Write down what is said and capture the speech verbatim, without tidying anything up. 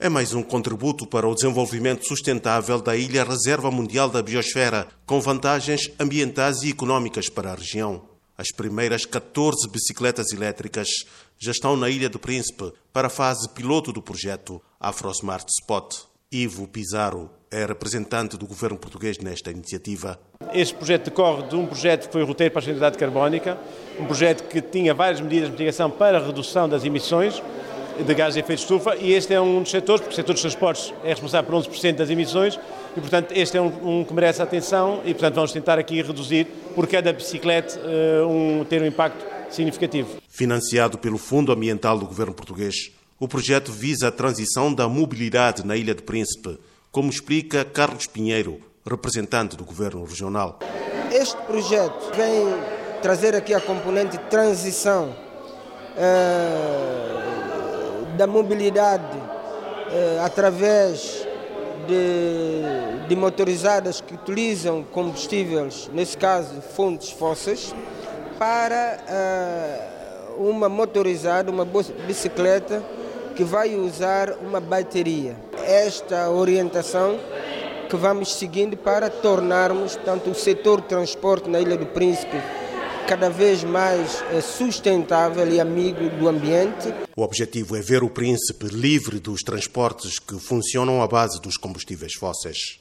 É mais um contributo para o desenvolvimento sustentável da Ilha Reserva Mundial da Biosfera, com vantagens ambientais e económicas para a região. As primeiras catorze bicicletas elétricas já estão na Ilha do Príncipe para a fase piloto do projeto AfroSmart Spot. Ivo Pizarro é representante do governo português nesta iniciativa. Este projeto decorre de um projeto que foi o roteiro para a sustentabilidade carbónica, um projeto que tinha várias medidas de mitigação para a redução das emissões de gases de efeito de estufa, e este é um dos setores, porque o setor dos transportes é responsável por onze por cento das emissões, e portanto este é um, um que merece atenção, e portanto vamos tentar aqui reduzir por cada bicicleta um, ter um impacto significativo. Financiado pelo Fundo Ambiental do governo português, o projeto visa a transição da mobilidade na Ilha do Príncipe, como explica Carlos Pinheiro, representante do governo regional. Este projeto vem trazer aqui a componente de transição uh, da mobilidade uh, através de, de motorizadas que utilizam combustíveis, nesse caso fontes fósseis, para uh, uma motorizada, uma bicicleta que vai usar uma bateria. Esta orientação que vamos seguindo para tornarmos tanto o setor de transporte na Ilha do Príncipe cada vez mais sustentável e amigo do ambiente. O objetivo é ver o Príncipe livre dos transportes que funcionam à base dos combustíveis fósseis.